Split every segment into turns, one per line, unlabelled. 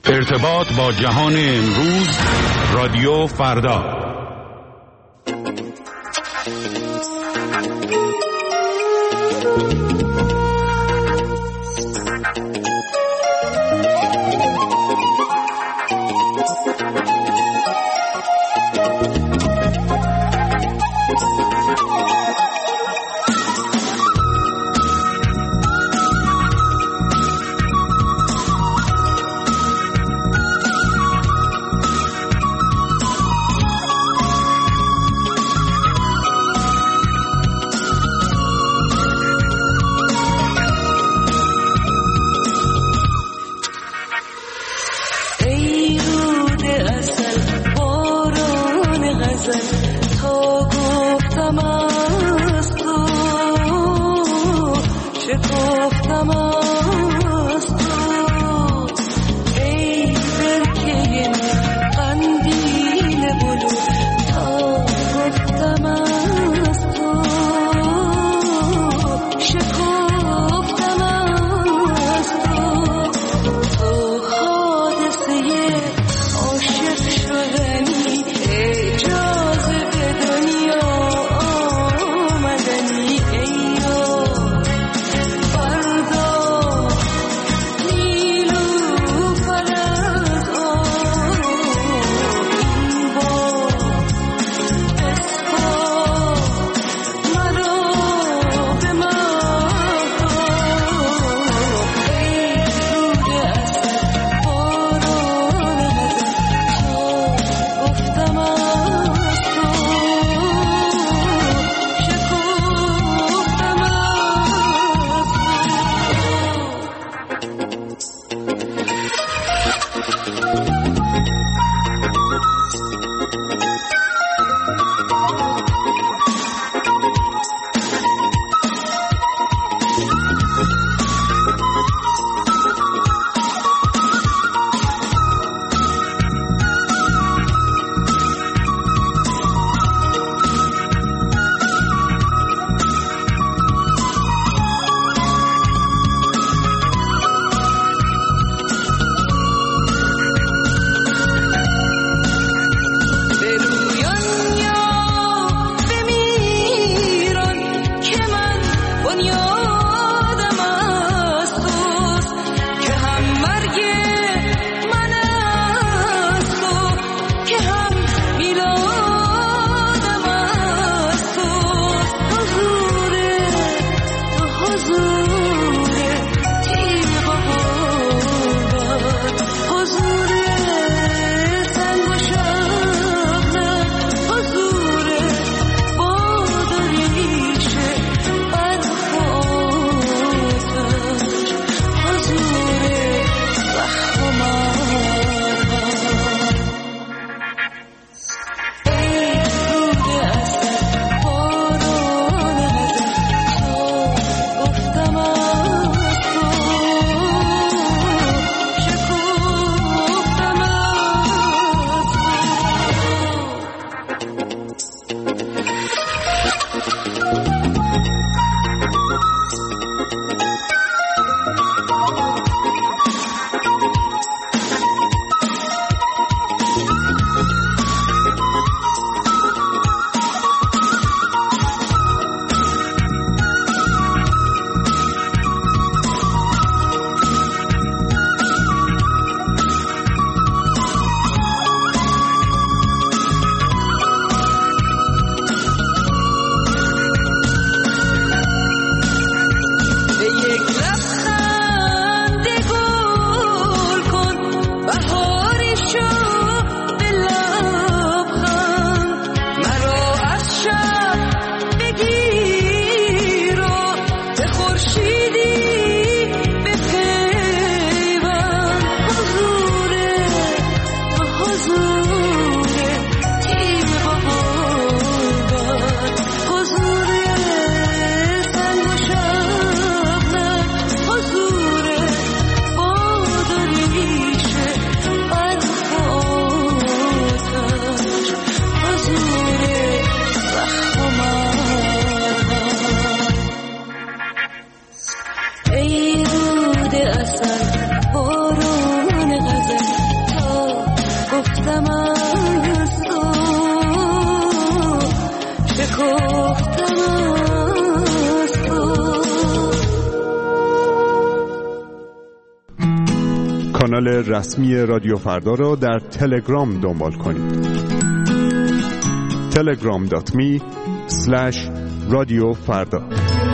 ارتباط با جهان امروز، رادیو فردا.
عاشق شدنی اجازه کانال رسمی رادیو فردا را در تلگرام دنبال کنید. telegram.me/رادیوفردا.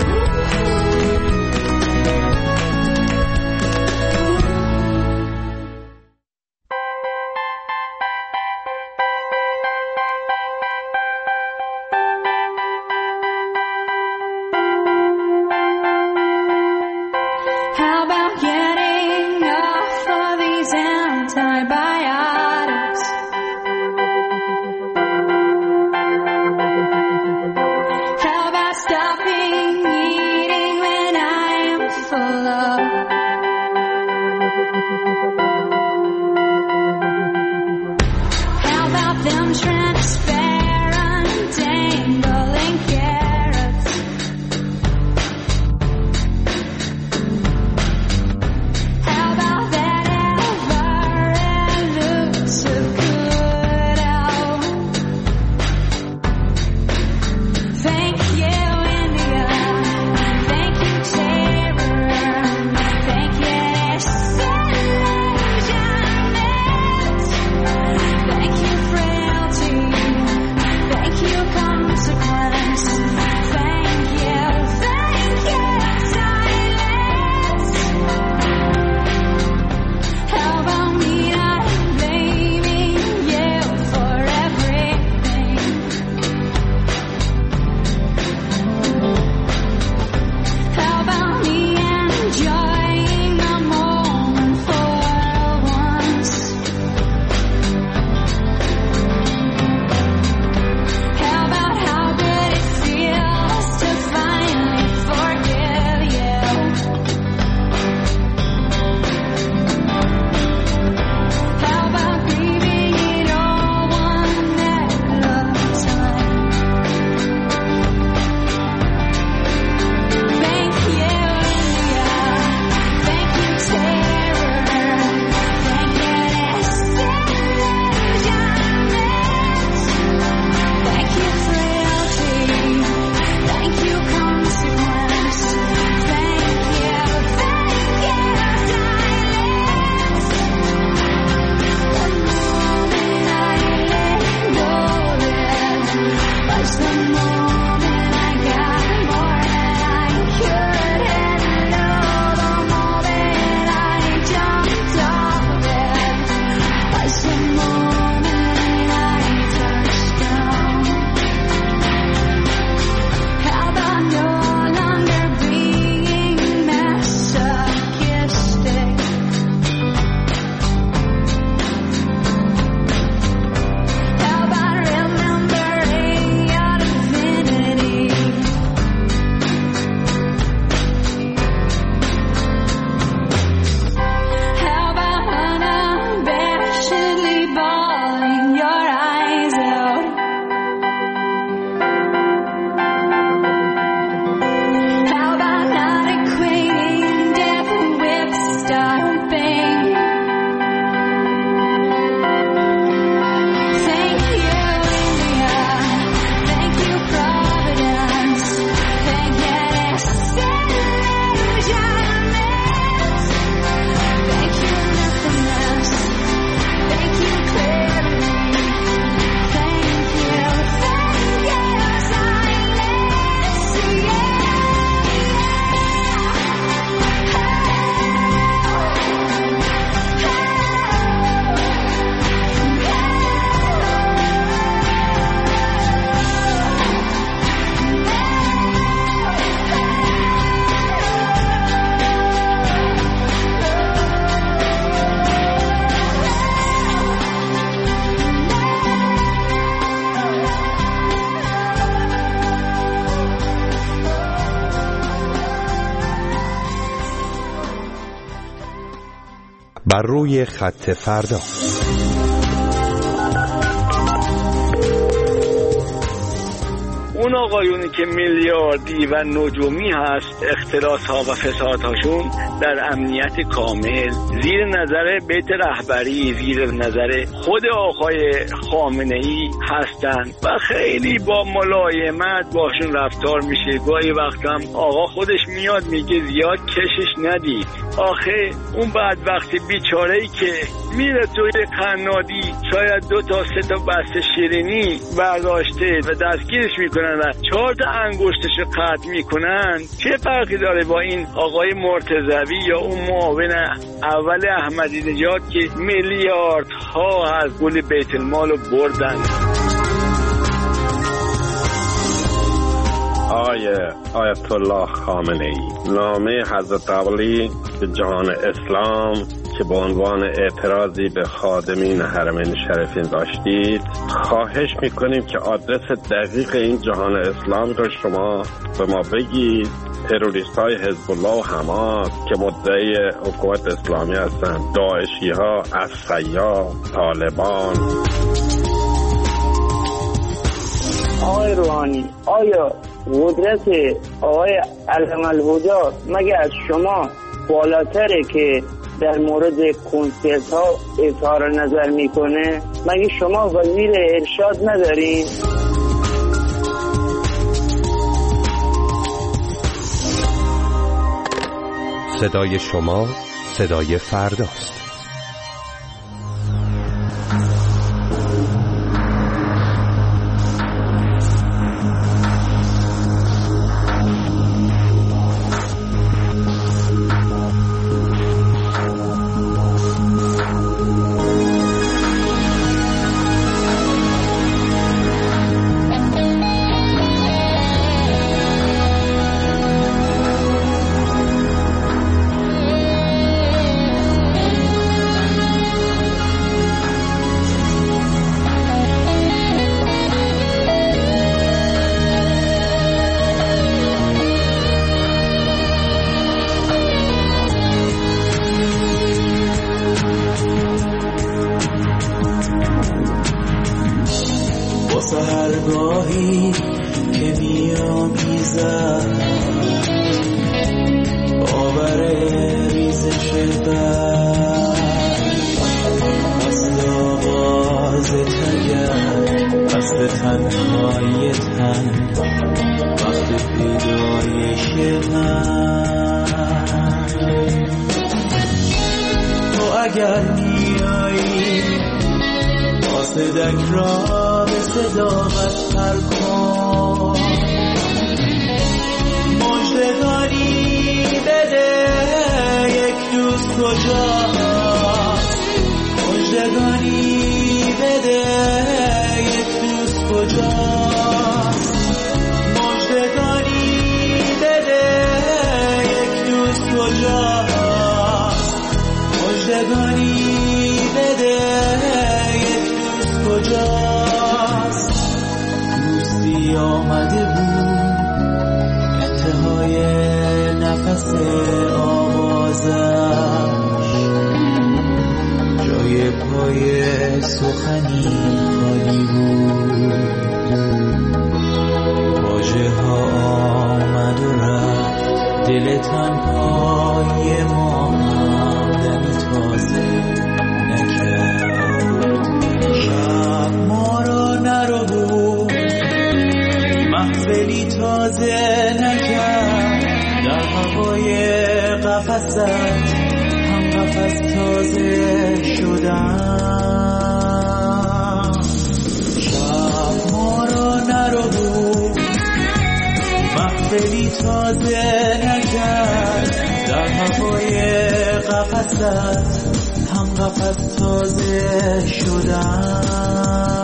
بر روی خط فردا.
اون آقایونی که میلیاردی و نجومی هست اختلاس‌ها و فسادهاشون در امنیت کامل زیر نظر بیت رهبری، زیر نظر خود آقای خامنه‌ای هستند و خیلی با ملایمت باشون رفتار میشه. گاهی وقتا آقا خودش میاد میگه زیاد کشش ندید. آخه اون بدبختی بیچاره‌ای که میره توی قنادی شاید 2 تا 3 تا بسته شیرینی برداشته و دستگیرش میکنن و 4 تا انگشتش قطع میکنن، چه فرقی داره با این آقای مرتضوی یا اون معاون اول احمدی نژاد که میلیاردها از پول بیت المال رو بردن؟
آیت الله خامنه‌ای نامه حضرت علی به جهان اسلام که به عنوان اعتراضی به خادمین حرمین شریفین داشتید، خواهش میکنیم که آدرس دقیق این جهان اسلام را شما به ما بگید. تروریست های حزب الله و حماس که مدعی حکومت اسلامی هستند، داعشی ها، عصیا، طالبان.
آقای روحانی، آیا قدرت آقای علم الهدی مگه از شما بالاتره که در مورد کنسرت ها اظهار نظر میکنه؟ مگه شما وزیر ارشاد ندارین؟
صدای شما صدای فرداست.
سحرگاهی که می‌آمیزد باور ریزش برق، مثل آواز تگر، مثل تنهای تن، وقت پیدایش من. تو اگر میایی صدک را به صداقت پر کن، مژدگانی بده یک دوست کجاست، مژدگانی بده یک دوست کجاست، مژدگانی بده یک دوست کجاست، مژدگانی بده کجاست. دوستی آمده بود انتهای نفس آوازش، جای پای سخنی خالی بود، واژه ها آمد و رفت، دل تنهای ما هم دمی تازه نکرد. شب ما را نربود، محفلی تازه نکرد، در هوای قفست هم قفس تازه شدم. شب ما را نربود، محفلی تازه نکرد، در هوای قفست هم قفس تازه شدم.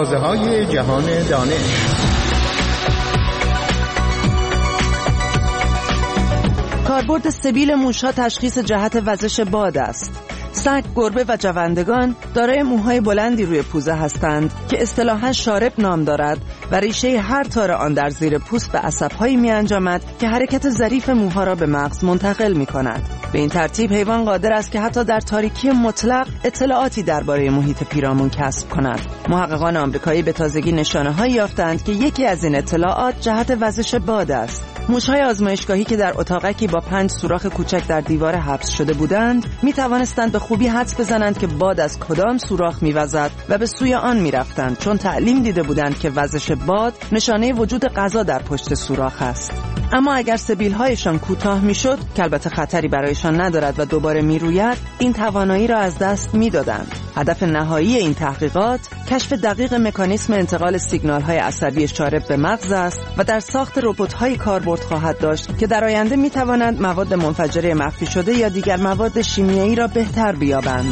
آوازه‌های جهان دانش.
کاربرد سبیل موش‌ها تشخیص جهت وزش باد است. سگ، گربه و جوندگان دارای موهای بلندی روی پوزه هستند که اصطلاحاً شارب نام دارد و ریشه هر تار آن در زیر پوست به عصب‌هایی می‌انجامد که حرکت ظریف موها را به مغز منتقل می‌کند. به این ترتیب حیوان قادر است که حتی در تاریکی مطلق اطلاعاتی درباره محیط پیرامون کسب کند. محققان آمریکایی به تازگی نشانه‌هایی یافتند که یکی از این اطلاعات جهت وزش باد است. موش‌های آزمایشگاهی که در اتاقکی با 5 سوراخ کوچک در دیوار حبس شده بودند، می‌توانستند به خوبی حدس بزنند که باد از کدام سوراخ می‌وزد و به سوی آن می‌رفتند، چون تعلیم دیده بودند که وزش باد نشانه وجود غذا در پشت سوراخ است. اما اگر سبیل‌هایشان کوتاه می‌شد، که البته خطری برایشان ندارد و دوباره می‌روید، این توانایی را از دست می‌دادند. هدف نهایی این تحقیقات کشف دقیق مکانیسم انتقال سیگنال‌های عصبی شارب به مغز است و در ساخت ربات‌های کاربرد خواهد داشت که در آینده می‌توانند مواد منفجره مخفی شده یا دیگر مواد شیمیایی را بهتر بیابند.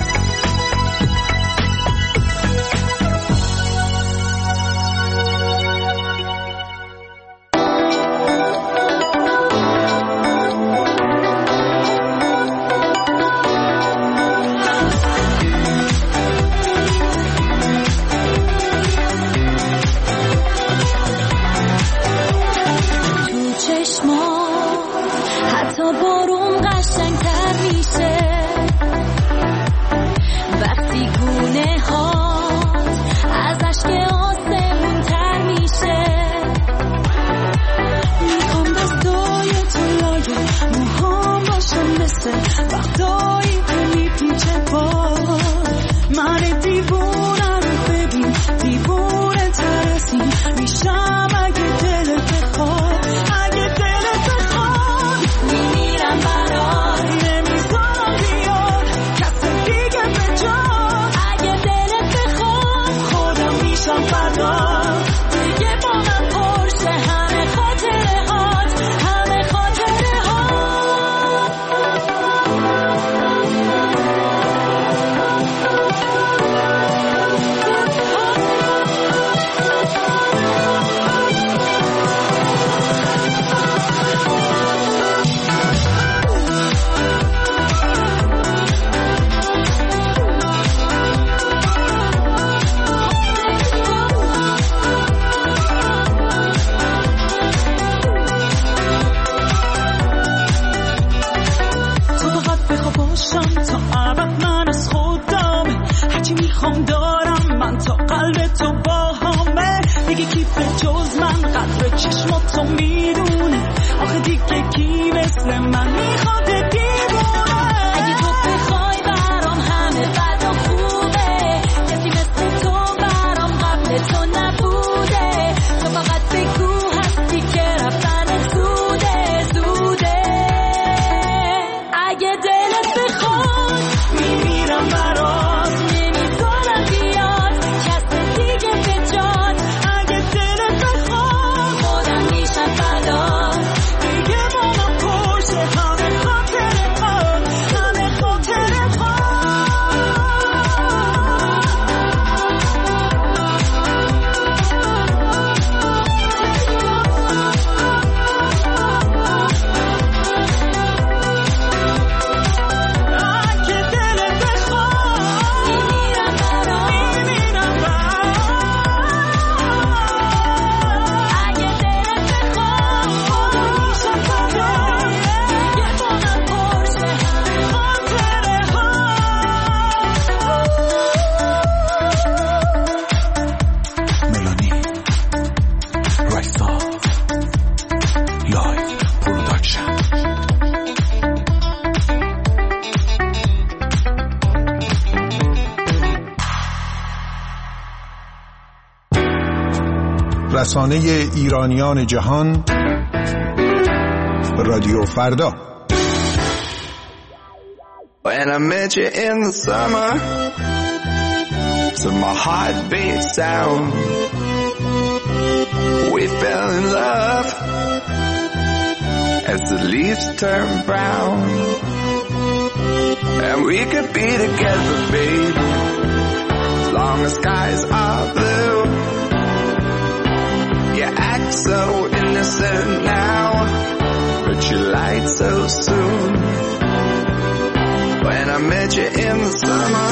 رسانه ایرانیان جهان، رادیو فردا.
When I met you in the summer, so my heart beat sound. We fell in love as the leaves turn brown, and we could be together, baby, long as skies are blue. You act so innocent now, but you lied so soon. When I met you in the summer,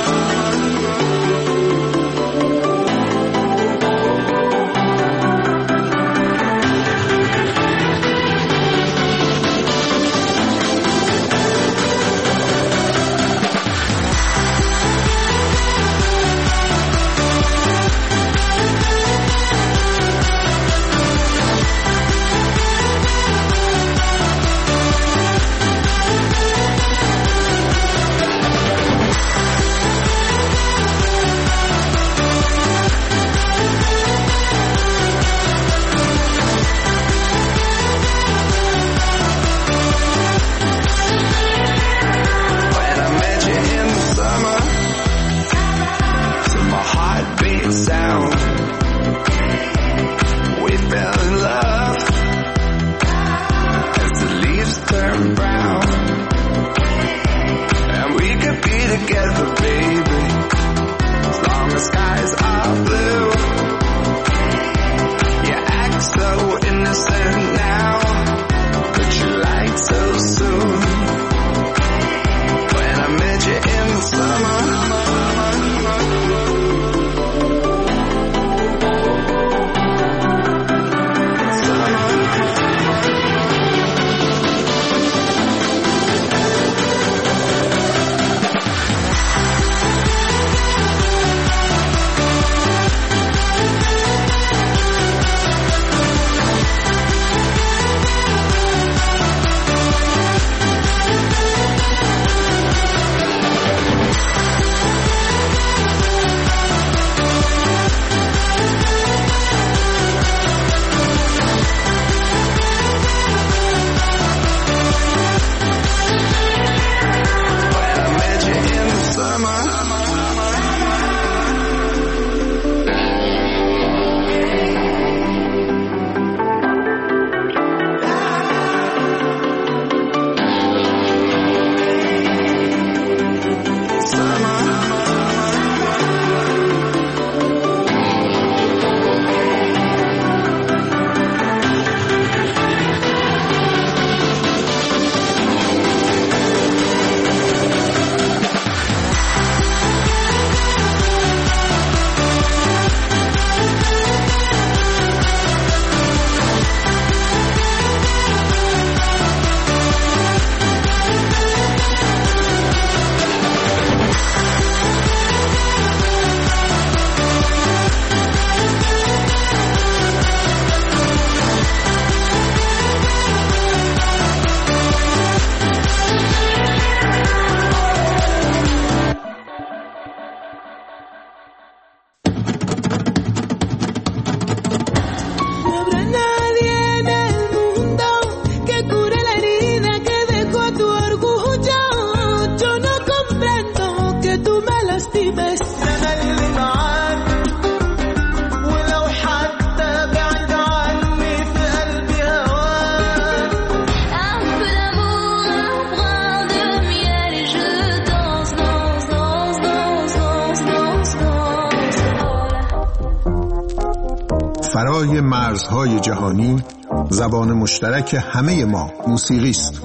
فرای مرزهای جهانی، زبان مشترک همه ما موسیقی است.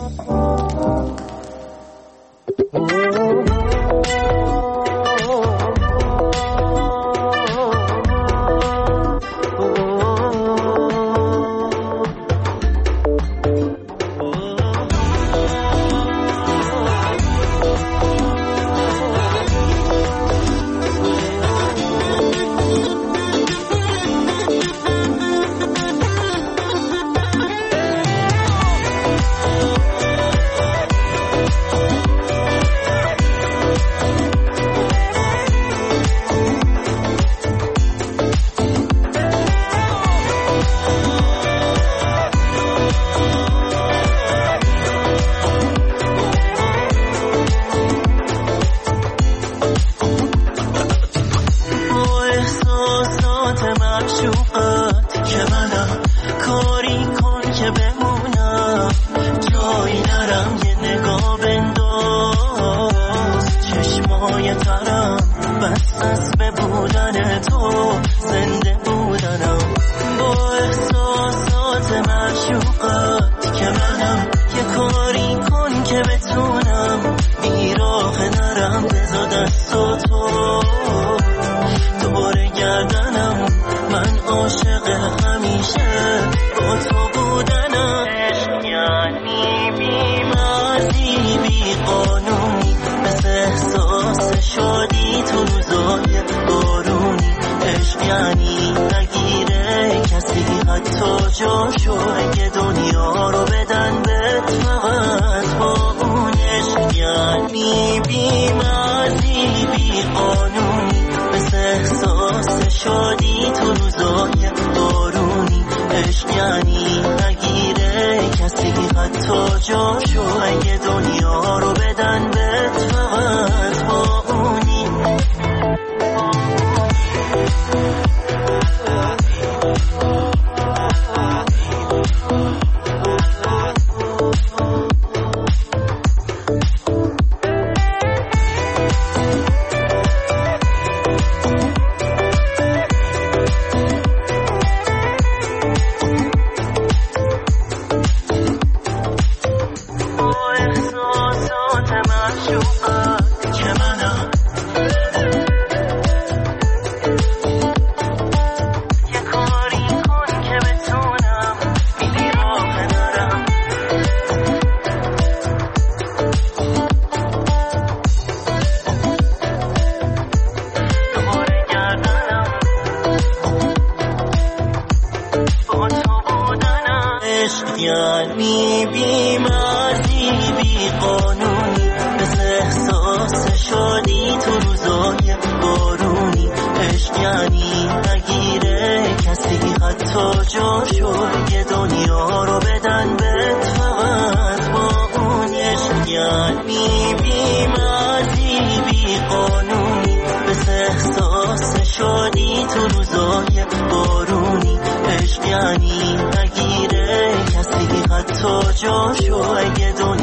یعنی بی مرزی بی قانونی، مثل احساس شادی تو روزای بارونی. عشق یعنی نگیره کسی حتی جاشو، اگه دنیا رو بدن به فقط با اون. عشق یعنی بی مرزی بی قانونی، مثل احساس شادی تو روزای بارونی. عشق یعنی نگیره کسی حتی جاشو، اگه دنیا رو بدن به فقط با اونی. یعنی بی مرزی بی قانونی، مثل احساس شادی تو روزای بارونی. عشق یعنی نگیره کسی حتی جاشو، یه دنیا رو بدن به فقط با اون. عشق یعنی بی مرزی بی قانونی، مثل احساس شادی تو روزای بارونی. عشق یعنی نگیره کسی حتی جاشو، اگه دنیا